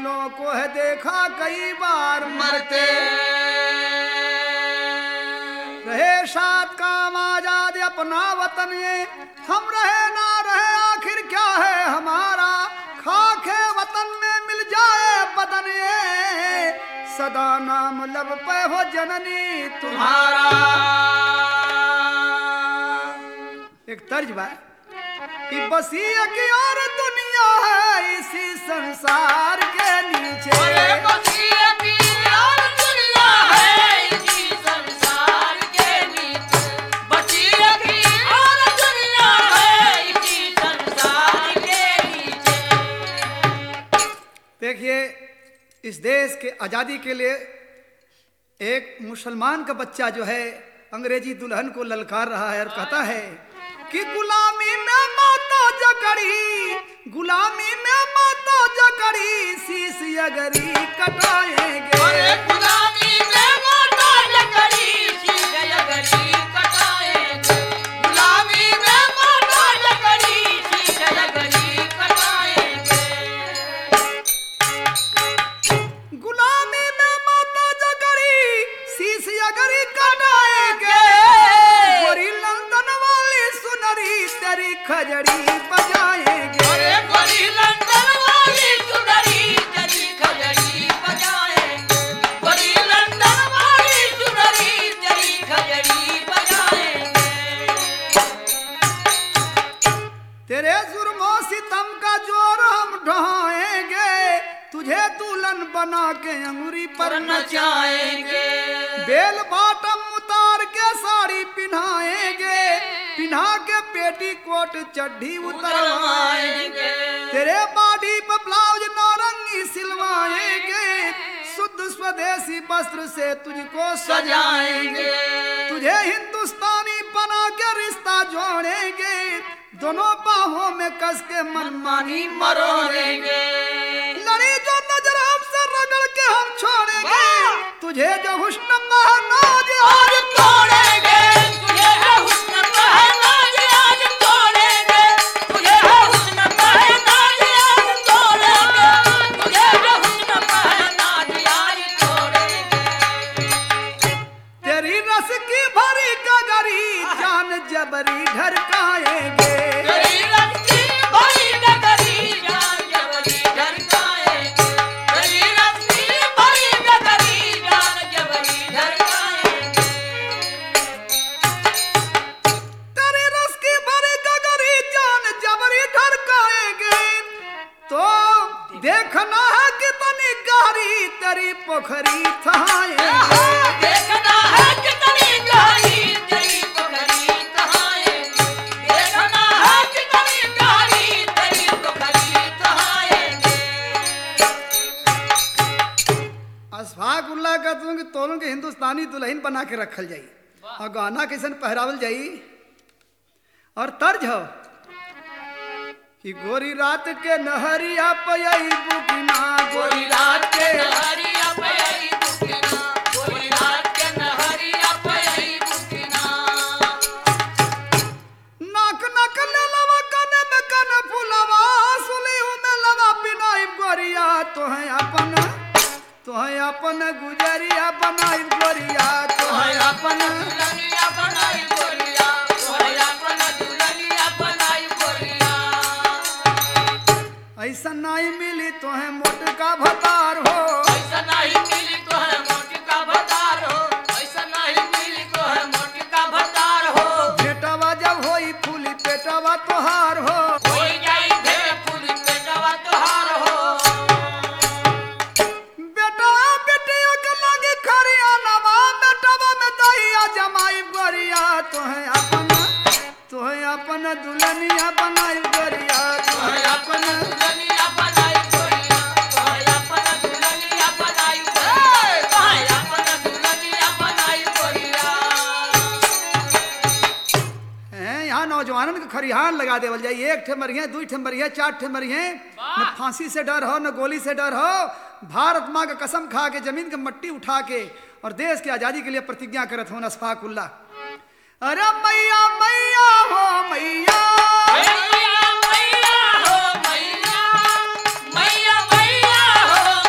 दिलों को है देखा कई बार मरते। रहे शाद काम आजाद अपना वतन ये, हम रहे ना रहे आखिर क्या है हमारा। खाक है वतन में मिल जाए बदन ये, सदा नाम लब पे हो जननी तुम्हारा। एक तर्ज बा कि बसी की और दुनिया है इसी संसार के नीचे। बसी की और दुनिया है इसी संसार के नीचे। बसी की और दुनिया है इसी संसार के नीचे। देखिए, इस देश के आजादी के लिए एक मुसलमान का बच्चा जो है अंग्रेजी दुल्हन को ललकार रहा है और कहता है कि गुलामी में माता जकड़ी, गुलामी में माता जकड़ी, शीश अगरी कटाएंगे। अरे गुलामी में माता जकड़ी, शीश अगरी कटाएंगे। गुलामी में माता जकड़ी, शीश अगरी कटाएंगे। गुलामी में माता जकड़ी, शीश अगरी कटाएंगे। गोरी लंदन वाली सुनरी तेरी खजड़ी बजाएंगे। अरे गोरी लंदन वाली सुनरी तेरी खजड़ी बजाएंगे। गोरी लंदन वाली सुनरी तेरी खजड़ी बजाएंगे। तेरे जुर्मों सितम का जोर हम ढहाएंगे, तुझे दुल्हन बना के अंगुरी पर नचाएंगे। बेल बाटम उतार के साड़ी पिन्हाएंगे, पिन्हा के पेटी कोट चड्ढी उतरवाएंगे। तेरे बॉडी पर ब्लाउज नौरंगी सिलवाएंगे, शुद्ध स्वदेशी वस्त्र से तुझको सजाएंगे। तुझे हिंदुस्तानी बना के रिश्ता जोड़ेंगे, दोनों बाहों में कस के मनमानी मरोड़ेंगे। लड़ी जो नजर हमसे रगड़ के हम छोड़ेंगे, तुझे जो हुस्न महनाज आज तोड़ेंगे। तुझे हुस्न महनाज आज तोड़ेंगे। तुझे हुस्न महनाज आज तोड़ेंगे। तुझे हुस्न महनाज आज तोड़ेंगे। तेरी रस की भरी गगरी जान जबरी ढरकाएंगे। तेरी रस की भरी गगरी जान जबरी ढरकाएंगे। तेरी रस की भरी गगरी जान जबरी ढरकाएंगे। तेरी रस की भरी गगरी जान जबरी ढरकाएंगे। तो देखना है कितनी गहरी तेरी पोखरी थहाएंगे। देखना है कितनी गहरी तेरी पोखरी तहाएंगे। देखना है कितनी गहरी तेरी पोखरी तहाएंगे। अशफाकुल्लाह का तुम तोलन के हिंदुस्तानी दुल्हन बना के रखल जाई और गाना कैसन पहरावल जाई। और तर्ज हो कि गोरी रात के नहरिया पयई बुकिना, गोरी रात के नहरिया पयई बुकिना। गोरी रात के नहरिया पयई बुकिना। नाक नाक ले लवा कने में कन फुलवा, सुली में लवा पिनाई गोरिया। तो है अपन गुजरिया बनाई गोरिया। तो है अपन दुल्हनिया बनाई गोरिया। तो है अपन दुल्हनिया बनाई गोरिया। ऐसा नहीं मिली तो है मोट का भतार हो। ऐसा नहीं मिली तो है मोट का भतार हो। ऐसा नहीं मिली तो है मोट का भतार हो। बेटवा जब होई फूली पेटवा तोहार हो। होई जाई भेड़ फूली पेटवा तोहार हो। बेटा बेटिया के लगी खरिया नवा, बेटवा में दहिया जमाई गोरिया। तो है अपन दुल्हनिया बनाई गोरिया। तो है अपन दुल्हनिया बनाई गोरिया। तो है अपन दुल्हनिया बनाई गोरिया। तो है अपन दुल्हनिया बनाई गोरिया। यहाँ नौजवानन के खरिहान लगा देवल जाई। एक ठे मरिए, दू ठे मरिए, चार ठे मरिए। न फांसी से डर हो न गोली से डर हो। भारत माँ का कसम खा के जमीन की मट्टी उठा के और देश की आजादी के लिए प्रतिज्ञा करत हो अशफाकुल्लाह। अरे मैया मैया हो मैया, मैया मैया हो मैया। मैया मैया हो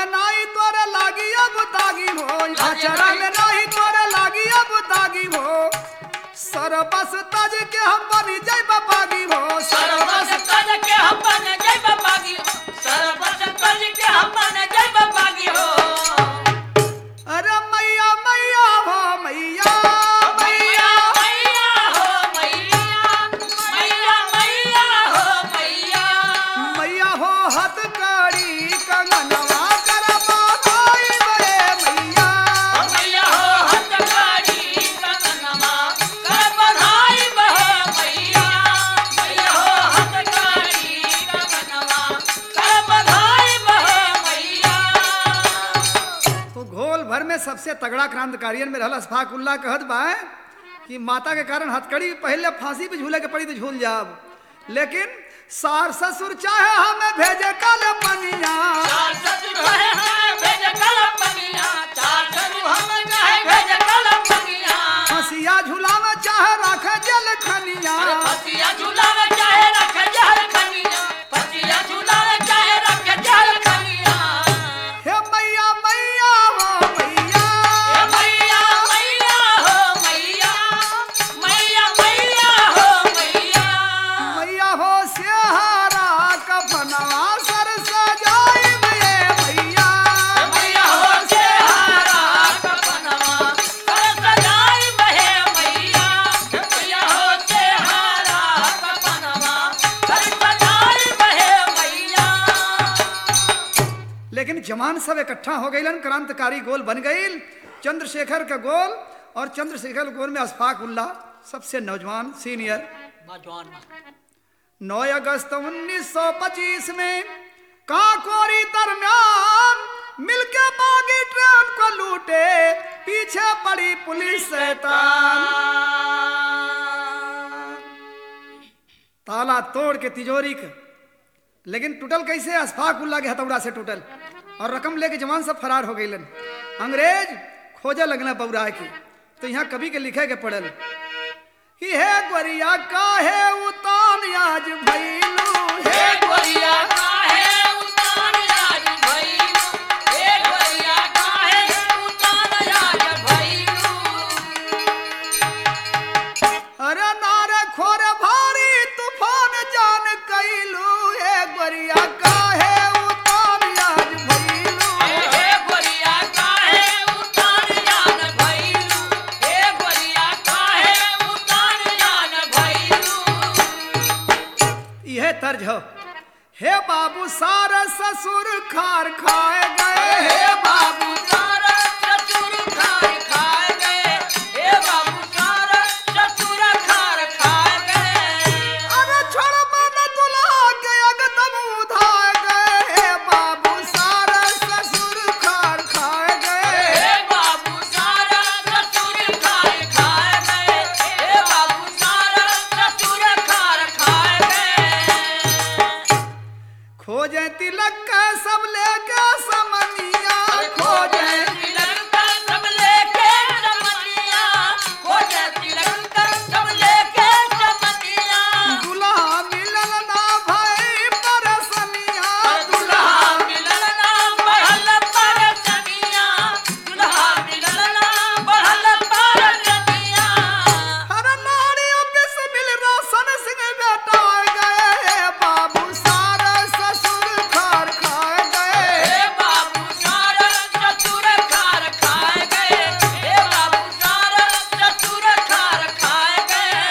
में नाही तोरे लागी अब दागी हो अचरा में नाही तोरे लागी अब दागी हो सरबस तज के हम बनी जय बागी हो सरबस तज के हम बन जय बागी हो सरबस तज के हम बन जय बागी हो अरे मैया मैया हो मैया मैया मैया हो मैया मैया मैया हो मैया मैया हो हथकड़ी कंगनवा करबा भाई बे मैया मैया हो हथकड़ी कंगनवा कर बधाई बह मैया मैया हो हथकड़ी कंगनवा कर बधाई बह मैया तो घोल भर में सबसे तगड़ा क्रांतिकारियन में रहल अशफाक उल्लाह कहत बा कि माता के कारण हथकड़ी पहले फांसी पे झूले के पड़ी तो झूल जाब लेकिन सार ससुर चाहे हमें भेजे कल पनिया चार ससुर है भेज कल पनिया चार ससुर हम कहे भेज कल पनिया हंसिया झूला में चाहे रखे जल खनिया पतिया झूला में चाहे रख जहर खनिया पतिया झूला में चाहे रख जहर खनिया हे मैया मैया हो मैया ए मैया मैया हो मैया मैया मैया हो मैया मैया हो सेहारा कफनवा सर सजाई ये मैया मैया हो चेहरा कपनवा कर सजाई बहे मैया मैया हो चेहरा कपनवा कर सजाई बहे मैया लेकिन जवान सब इकट्ठा हो गईलन क्रांतिकारी गोल बन गईल चंद्रशेखर का गोल और चंद्रशेखर गोल में अशफाक उल्लाह सबसे नौजवान सीनियर नौजवान 9 अगस्त 1925 में काकोरी दरमियान मिलके बागी ट्रेन को लूटे पीछे पड़ी पुलिस शैतान ताला तोड़ के तिजोरी का लेकिन टूटल कैसे अशफाक उल्लाह के हथौड़ा से टूटल और रकम लेके जवान सब फरार हो गईलन अंग्रेज खोजे लगना बौरा की तो यहाँ कवि के लिखे के पड़ल कि हे गोरिया काहे उतान आज भइलू हे गोरिया काहे उतान आज भइलू हे गोरिया काहे उतान आज भइलू अरे नारे खोरे भारी तूफान जान कैलू हे गोरिया काहे उतान आज भइलू हे गोरिया काहे उतान जान भइलू हे गोरिया काहे उतान जान भइलू यह तर्ज हो हे बाबू सारा ससुर खार खाए गए हे बाबू सारा ससुर खार खाए गए हे बाबू सारा ससुर खार खाए गए अरे छोड़ मन दुल्हा के अगदम उधाए गए हे बाबू सारा ससुर खार खाए गए हे बाबू सारा ससुर खार खाए गए हे बाबू सारा ससुर खार खाए गए खोजे तिलक का सब लेके समनिया खोजे तिलक का सब लेके समनिया खोजे तिलक का सब लेके समनिया दुल्हा मिलल ना भाई परसनिया दुल्हा मिलल ना बढ़ल परसनिया दुल्हा मिलल ना बढ़ल परसनिया हर नारी ऑफिस मिल राशन सिंह बेटा गए हे बाबू सारा ससुर खार खाए गए हे बाबू सारा ससुर खार खाए गए हे बाबू सारा ससुर खार खाए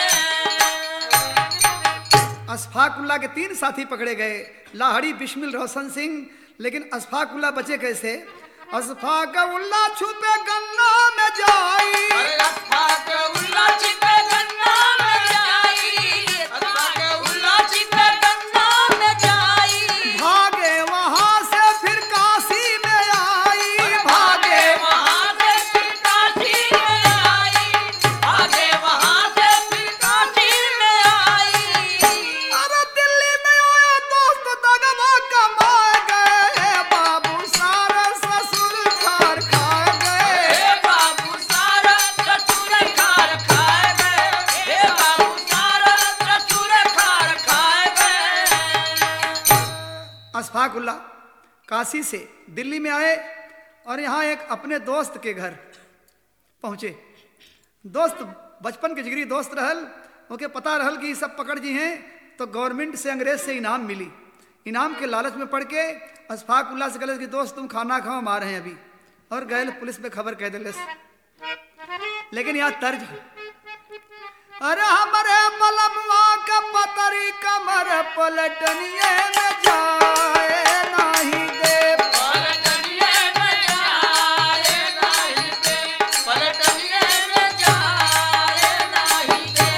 गए अशफाक उल्लाह के 3 साथी पकड़े गए लाहड़ी बिस्मिल रोशन सिंह लेकिन अशफाक उल्लाह बचे कैसे अशफाक उल्लाह छुपे गन्ना में जाई अरे अशफाक उल्लाह छिपे गन्ना में जाई अशफाक उल्लाह छिपे गन्ना में जाई भागे वहां से फिर काशी में आई भागे वहां से फिर काशी में आई भागे वहां से फिर काशी में आई अरे दिल्ली में आया दोस्त दगवा कमाए गए हे बाबू सारा ससुर खार खाए गए हे बाबू सारा ससुर खार खाए गए हे बाबू सारा ससुर खार खाए गए अशफाक उल्लाह काशी से दिल्ली में आए और यहाँ एक अपने दोस्त के घर पहुँचे। दोस्त बचपन के जिगरी दोस्त रहल, ओके पता रहल कि सब पकड़ जी हैं तो गवर्नमेंट से अंग्रेज से इनाम मिली। इनाम के लालच में पड़ के अशफाक उल्लाह से कहले कि दोस्त तुम खाना खाओ, मार हैं अभी, और गए पुलिस पे खबर कह दिले। लेकिन यहाँ तर्ज है, अरे हमारे बलमवा का पतरी कमर पलटनिए में जाए नहीं दे। पलटनिए में जाए नहीं दे, पलटनिए में जाए नहीं दे।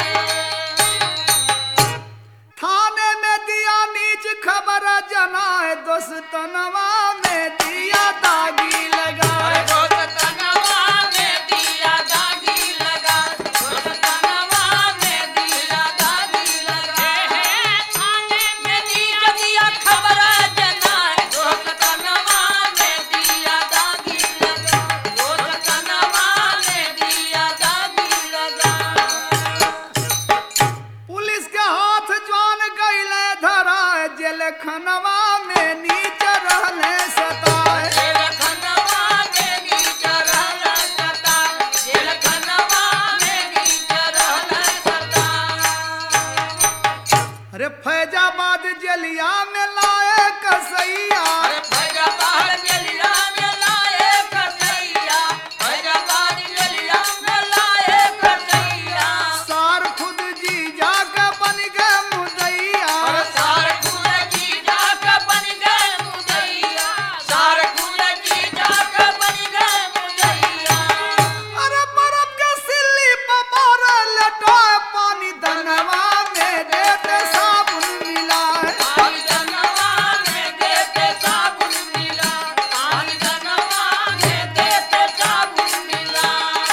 थाने में दिया नीच खबर जनाए, दोस्तनवा में दिया दागी लगाए। दोस्तनवा में दिया दागी लगा, दोस्तनवा में दिया दागी लगा। थाने में दिया खबर जनाए, दोस्तनवा में दिया दागी लगा, दोस्तनवा में दिया दागी लगा। पुलिस के हाथ जवान गईले धराए, जेल खनवा में नीच रहले सताए। जेल खनवा में नीच रहल सता, जेल खनवा में नीच रहल सता। अरे फैजाबाद जेलिया में लाए कसैया, अरे फैजाबाद जेलिया में लाए कसैया, फैजाबाद जेलिया में लाए कसैया। सार खुद जी जाके बन गए मुदैया। अरे सार खुद जी जाके बन गए मुदैया, सार खुद जी जाके बन गए मुदैया। अरे बर्फ के सिल्ली पर मारे लटाए, पानी दनवा में देते साबुन मिलाए। पानी दनवा में देते साबुन मिला, पानी दनवा में देते साबुन मिला।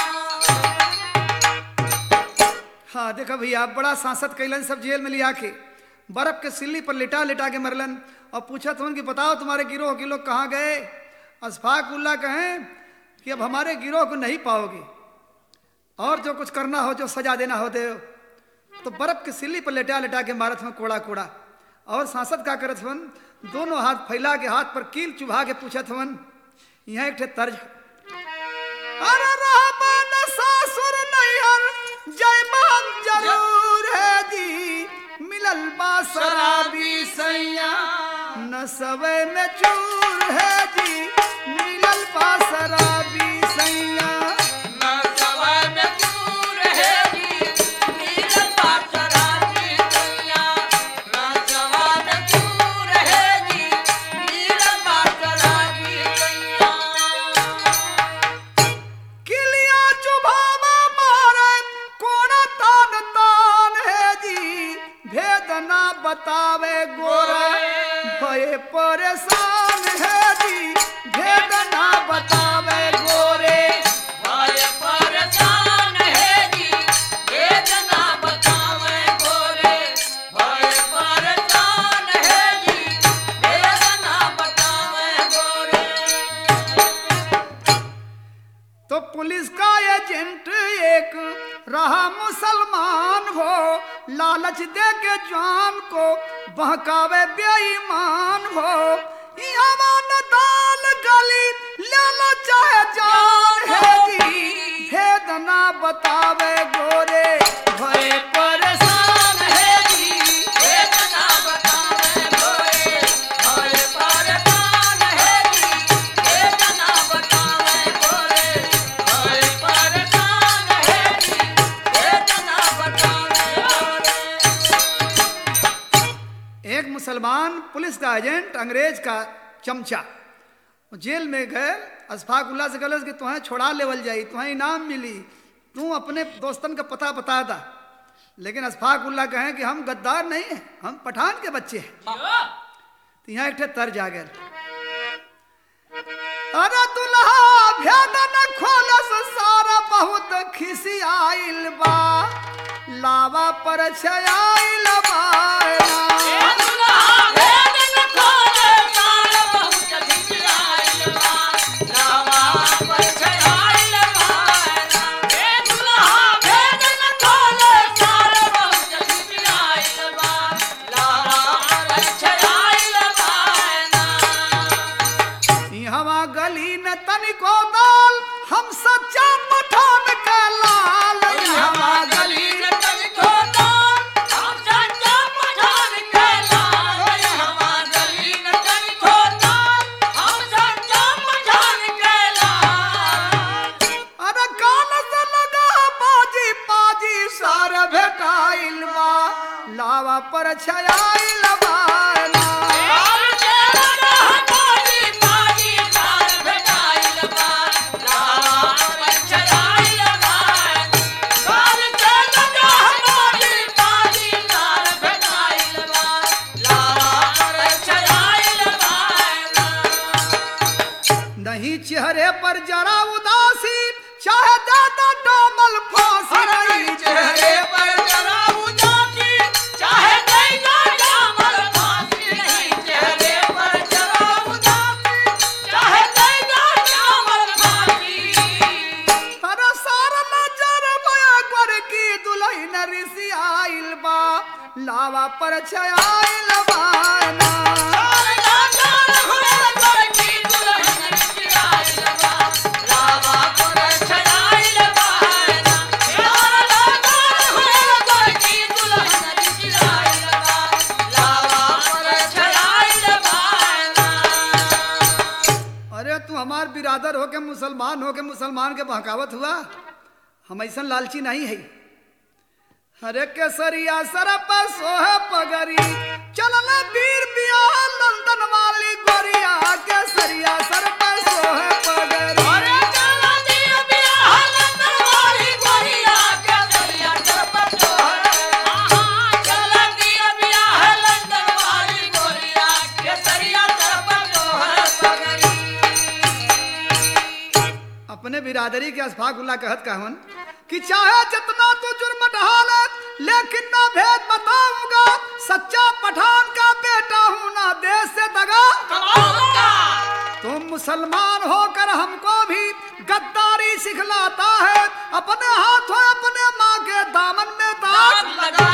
हाँ देखो भैया, बड़ा सांसद कैलन सब जेल में लिया के बर्फ के सिल्ली पर लिटा लिटा के मरलन और पूछा था कि बताओ तुम्हारे गिरोह के लोग कहाँ गए। अशफाक उल्लाह कहें कि अब हमारे गिरोह को नहीं पाओगे और जो कुछ करना हो, जो सजा देना हो दे। तो बर्फ की सिल्ली पर लेटा लेटा के मारत हूँ कोड़ा कोड़ा। और सांसद का करत हवन, दोनों हाथ फैला के हाथ पर कील चुभा के पूछत हवन। यहाँ एक ठे तर्ज है, अरे रहमान सासुर नैहर जयमान जरूर है जी, मिलल बा शराबी सैया न सवे में चूर है जी, मिलल बा शराबी सैया। ना सवाय में चूर है जी, नीलम बादशाही सैया। ना सवाय में चूर है जी, नीलम बादशाही सैया। किलिया चुभावा मारे कोना तान तान है जी, भेद ना बतावे गोरा भय परेशान है जी, भेद ना बतावे गोरे। भाई परेशान है जी, भेद ना बतावे गोरे। भाई परेशान है जी, भेद ना बतावे गोरे। तो पुलिस का एजेंट एक रहा मुसलमान हो, लालच दे के जान को बहकावे बेईमान हो। यहाँ न दाल गली लेना चाहे जान है जी, भेद ना बतावे गोरे भय परेशान है जी। भेद ना बतावे गोरे। भाई परेशान है जी, भेद ना बतावे गोरे। भाई परेशान है जी, भेद ना बतावे गोरे। एक मुसलमान पुलिस का एजेंट, अंग्रेज का चमचा, जेल में गए। अशफाक उल्लाह से कहल कि तुम्हें छोड़ा लेवल जाई, तुम्हें इनाम मिली, तू अपने दोस्तन का पता बता दा। लेकिन अशफाक उल्लाह कहें कि हम गद्दार नहीं हैं, हम पठान के बच्चे हैं। तो यहाँ एक ठे तर्ज आ गया, अरे दुल्हा भेद न खोलस सारा बहुत खिसियाइल बा, लावा पर छयाइल बा। दुल्हा भेद न खोले साल बहुत खिसियाइल बा, लावा पर छयाइल बा। दुल्हा भेद न खोले साल बहुत खिसियाइल बा, लावा पर छयाइल बा। पर छायाइल बाना नहीं चेहरे पर जरा उदासी चाहे दादा डामल फांसी नहीं चेहरे पर जरा उदासी चाहे दादा डामल फांसी नहीं चेहरे पर जरा उदासी चाहे दादा डामल फांसी हर सार नजर बया कर की दुल्हन ऋषि आइल बा लावा पर छायाइल बाना हमार बिरादर हो के मुसलमान के बहकावत हुआ हम ऐसा लालची नहीं है हरे केसरिया सर पर सोहे पगरी चलना वीर बियाह लंदन वाली गोरिया केसरिया सर पर सोहे पगरी अरे चलना वीर बियाह लंदन वाली गोरिया केसरिया सर पर सोहे चलना वीर बियाह लंदन वाली गोरिया केसरिया सर पर सोहे पगरी अपने बिरादरी के अस्फाकुल्ला कहत कहवन कि चाहे जितना तू जुर्म ढाल लेकिन ना भेद बताऊंगा सच्चा पठान का बेटा हूं ना देश से दगा तुम मुसलमान होकर हमको भी गद्दारी सिखलाता है अपने हाथों अपने माँ के दामन में दाग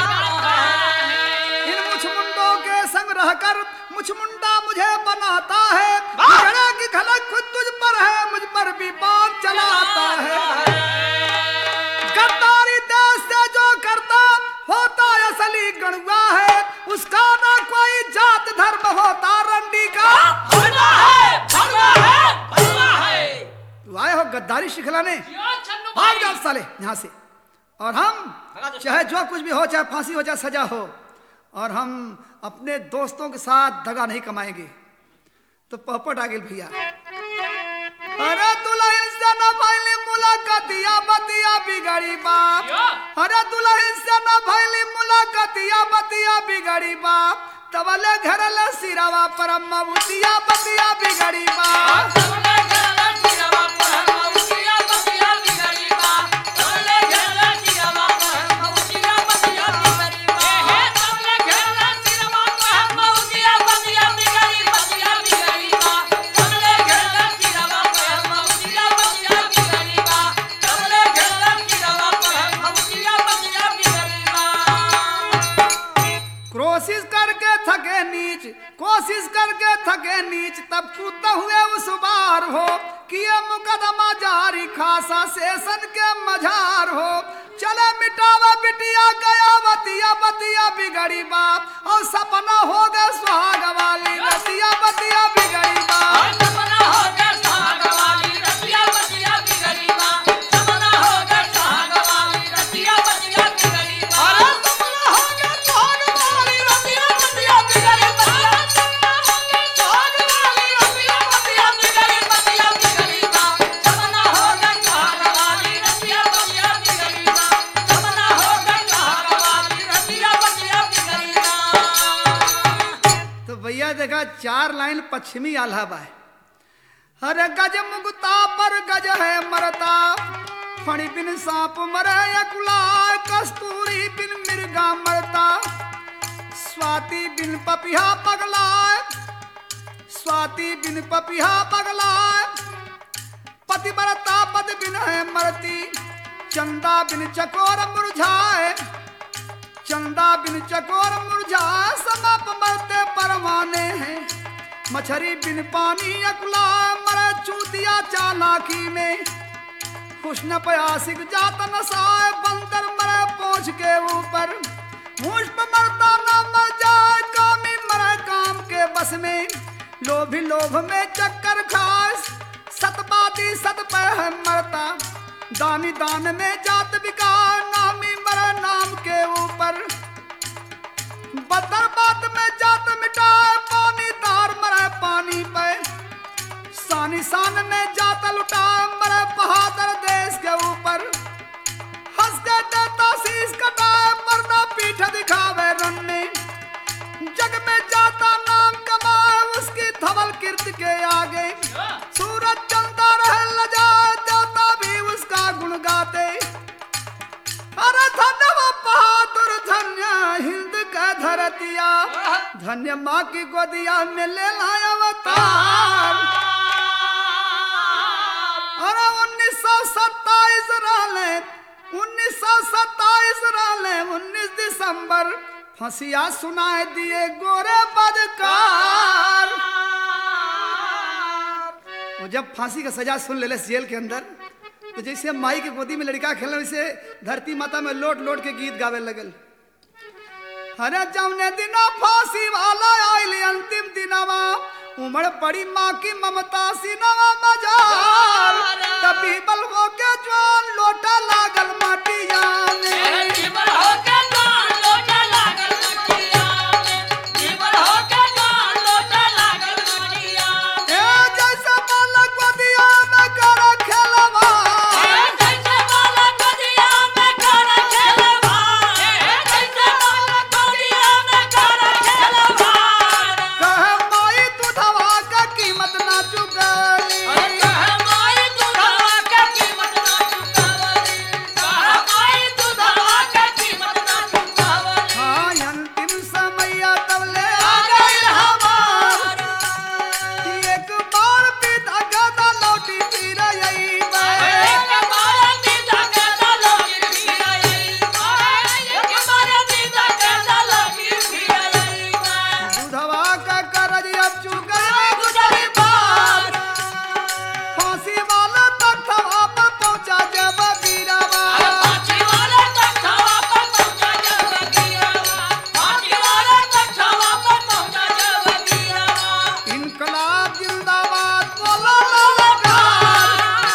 इन मुछमुंडों के संग रहकर मुछमुंडा मुझे बनाता है बिगड़े की खलक खुद तुझ पर है मुझ पर भी बात चलाता है गद्दारी देश से जो करता होता असली गणुआ है उसका ना कोई जात धर्म होता रंडी का भला है तू आए हो गद्दारी सिखलाने भाग जा साले यहाँ से और हम चाहे जो कुछ भी हो चाहे फांसी हो चाहे सजा हो और हम अपने दोस्तों के साथ दगा नहीं कमाएंगे तो पपट आ गए भैया अरे दुल्हन से न भइली मुलाकातिया बतिया बिगड़ी बाप अरे दुल्हन से न भइली मुलाकातिया बतिया बिगड़ी बाप तबले घरले सिरावा पर मबुतिया बतिया बिगड़ी बाप कोशिश करके थके नीच तब कूदते हुए उस बार हो किए मुकदमा जारी खासा सेशन के मझार हो चले मिटावा बिटिया गया बतिया बतिया बिगड़ी बाप और सपना हो गए सुहाग वाली बतिया बतिया बिगड़ी बाप सपना हो गए सुहाग वाली बतिया बतिया बिगड़ी बाप सपना हो गए सुहाग वाली बतिया बतिया बिगड़ी बाप सपना हो गए सुहाग वाली बतिया बतिया बिगड़ी बाप भैया देखा 4 लाइन पश्चिमी आल्हा है हरे गज मुगता पर गज है मरता फणी बिन सांप मरे अकुला कस्तूरी बिन मिर्गा मरता स्वाति बिन पपिहा पगला स्वाति बिन पपिहा पगला पति मरता पद बिन है मरती चंदा बिन चकोर मुरझाए चंदा बिन चकोर मुरझाए समाप मरते परवाने हैं मछरी बिन पानी अकुला मरे चूतिया चालाकी में हुस्न पे आशिक जात नसाए बंदर मरे पोंछ के ऊपर मुष्प मरता न मर जाए कामी मरे काम के बस में लोभी लोभ में चक्कर खाए सतबादी सत पे है मरता दानी दान में जात बिकार नामी मरे नाम के ऊपर शान ने जाता लुटा मरे बहादुर देश के ऊपर हंस के देता शीश कटाए मरना पीठ दिखावे रन्ने जग में जाता नाम कमाए उसकी धवल कीर्ति के आगे सूरज चलता रहे लजा जाता भी उसका गुण गाते अरे धन्य वो बहादुर धन्य हिंद का धरतिया धन्य माँ की गोदिया में ले लाया अवतार अरे 1927 राले 1927 राले 19 दिसंबर फंसिया सुनाए दिए गोरे बदकार वो जब फांसी का सजा सुन ले जेल के अंदर तो जैसे माई की गोदी में लड़का खेलने वैसे धरती माता में लोट लोट के गीत गावे लगल अरे जमने दिना फांसी वाला आइली अंतिम दिनवा उमड़ पड़ी माँ की ममता सिनवा मजार तभी बल हो के जवान लोटा लागल माटिया में जीवन हो के जवान लोटा लागल माटिया में जीवन हो के जवान लोटा लागल माटिया ए जैसे बालक गोदिया में कर खेलवा जैसे बालक गोदिया में कर खेलवा जैसे बालक गोदिया में कर खेलवा कहे माई दूधवा का कीमत ना चुकाली कह माई दूधवा का कीमत ना चुकावली कह माई दूधवा का कीमत ना चुकावली हाँ अंतिम समय तब ले आ गई हमार एक बार पिता गदा लौटी फिर यही एक बार दीदा के दलोगी फिर आई एक बार दीदा के दलोगी फिर आई दूधवा का करज अब चुकाए गुजरी बार फांसी वाला तख्तवा पर पहुंचा जब बीरावा फांसी वाले तख्तवा पर पहुंचा जब गिरावा फांसी वाले तख्तवा पर पहुंचा जब गिरावा इनकलाब जिंदाबाद बोला ललकार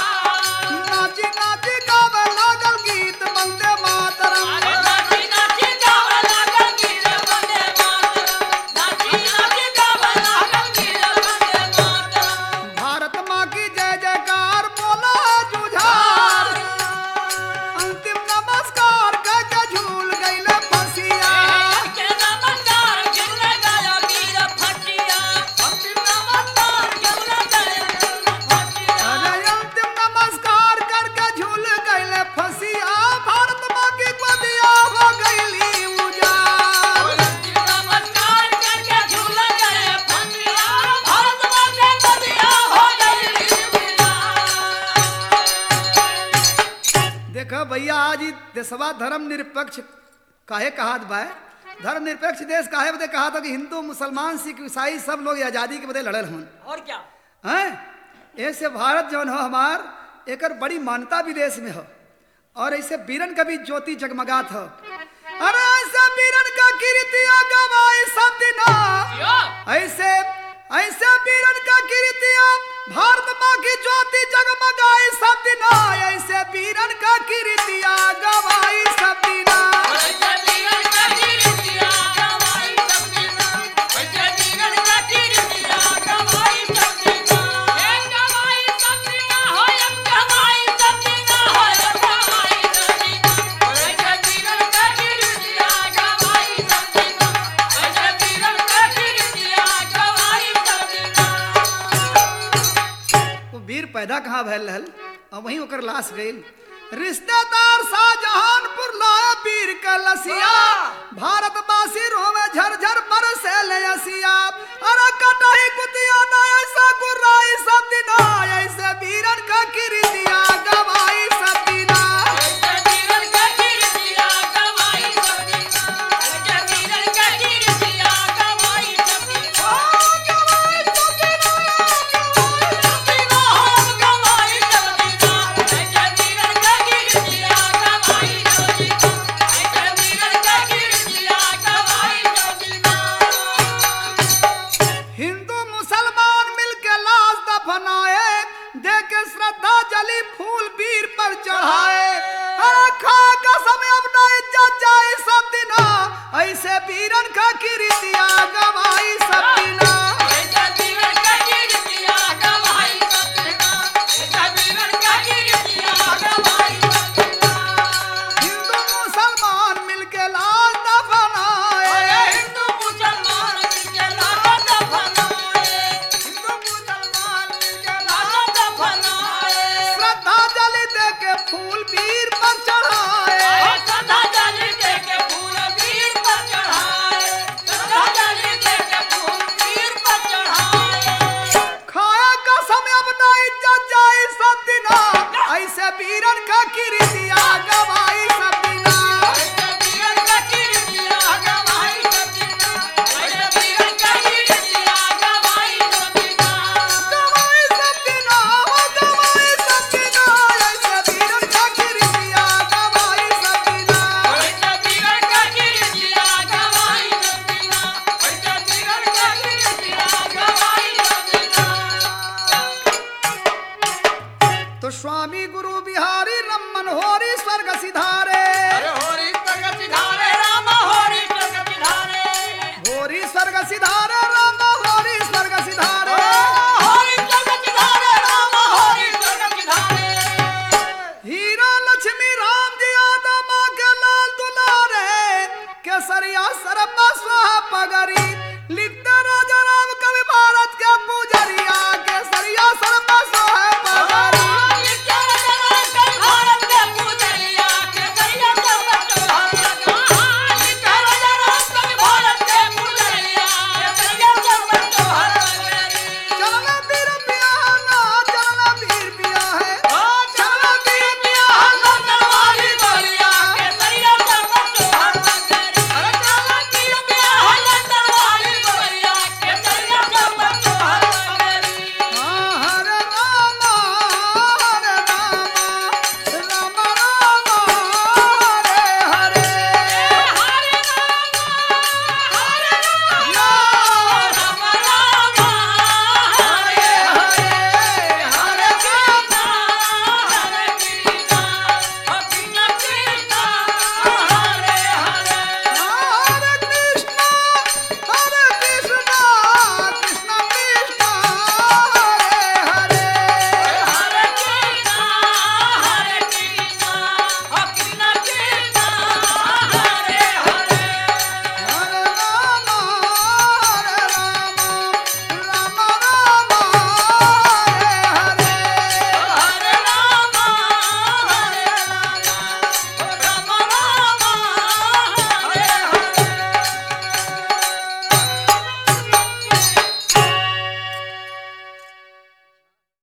नाची नाची गावे लागल गीत वंदे मातरम अरे नाची नाची गावे लागल गीत वंदे मातरम नाची नाची गावे लागल गीत वंदे मातरम भारत माँ की जय जयकार बोला जुझार अंतिम नमस्कार करके झूल गईले फंसिया के नमस्कार गिरने गया वीर फटिया अंतिम नमस्कार गिरने गया वीर फटिया अरे अंतिम नमस्कार करके झूल गईले फंसिया भारत माँ की गोदिया हो गईली उजाड़ अंतिम नमस्कार करके झूल गए फटिया भारत मां के गोदिया हो गई देखो भैया आज ही देशवा धर्म निरपेक्ष काहे कहात बा धर्म निरपेक्ष देश काहे बदे कहा था कि हिंदू मुसलमान सिख ईसाई सब लोग आजादी के बदे लड़ल हन और क्या हैं ऐसे भारत जौन हो हमार एकर बड़ी मान्यता विदेश में हो और ऐसे वीरन का भी ज्योति जगमगात हो अरे ऐसे वीरन का कीर्तिया गवाई सब दिना यो ऐसे ऐसे वीरन का कीर्तिया भारत माँ की ज्योति जगमगाई सब दिना ऐसे वीरन का कीर्तिया गवाई सब दिना ऐसे वीरन का कीर्तिया गवाई सब दिना ऐसे वीरन का कीर्तिया गवाई सब दिना एक गवाई सब दिना हो एक गवाई सब दिना हो एक गवाई सब दिना ऐसे वीरन का कीर्तिया गवाई सब दिना ऐसे वीरन का कीर्तिया गवाई सब दिना वो वीर पैदा कहाँ भैल रहल और वहीं ओकर लाश गई रिश्तेदार शाहजहानपुर लाए वीर का लसिया भारतवासी रोवे झरझर बरसे ले असिया अरे कटाई कुतिया ना ऐसा गुर्राई सब दिना ऐसे वीरन का कीर्तिया गवाई सब दिना ऐसे वीरन का कीर्तिया गवाई सब दिना ऐसे वीरन का कीर्तिया गवाई सब दिना गवाई सब दिना गवाई सब दिना ऐसे वीरन का कीर्तिया गवाई सब दिना ऐसे वीरन का कीर्तिया गवाई सब दिना हिंदू मुसलमान मिलके लाश दफनाए दे के श्रद्धा जली फूल वीर पर चढ़ाए अरे खा कसम अब ना इज्जत जाए सब दिना ऐसे वीरन का कीर्तिया गवाई सब दिना ऐसे वीरन का कीर्तिया गवाई सब दिना सर पर सुहा पगरी लिख